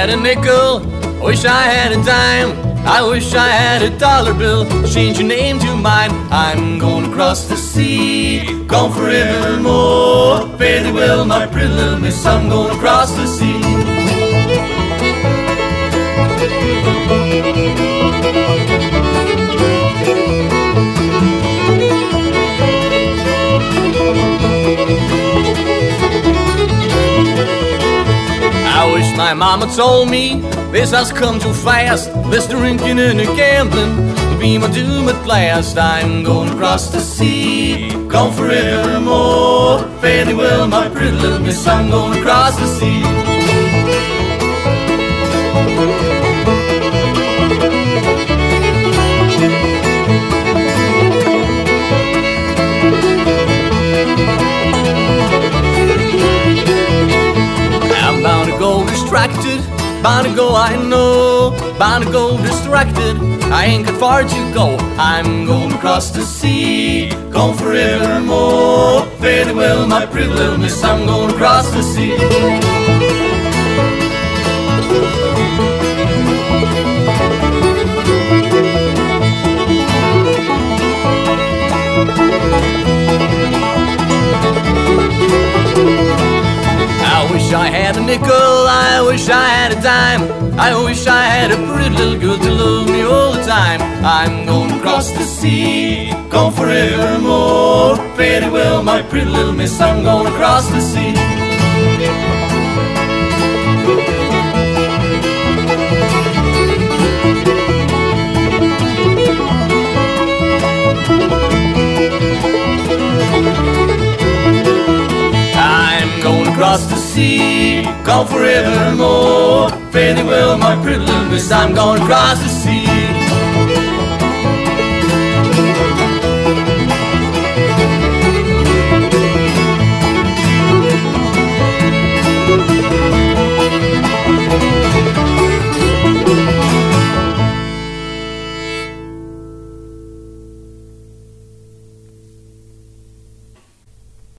had a nickel, I wish I had a dime, I wish I had a dollar bill. Change your name to mine. I'm going across the sea, gone forevermore. Fare thee well, my pretty little miss, I'm going across the sea. I wish my mama told me this has come too fast. This drinking and the gambling will be my doom at last. I'm going across the sea, gone forevermore. Fare thee well, my pretty little miss, I'm going across the sea. I'm bound to go distracted, bound to go, I know, bound to go distracted. I ain't got far to go. I'm going across the sea, gone forevermore. Fare thee well, my pretty little miss, I'm going across the sea. I wish I had a nickel, I wish I had a dime, I wish I had a pretty little girl to love me all the time. I'm going across the sea, gone forevermore. Fare thee well, my pretty little miss, I'm going across the sea. Across the sea, gone forevermore. Fare thee well, my pretty little miss, I'm going across the sea.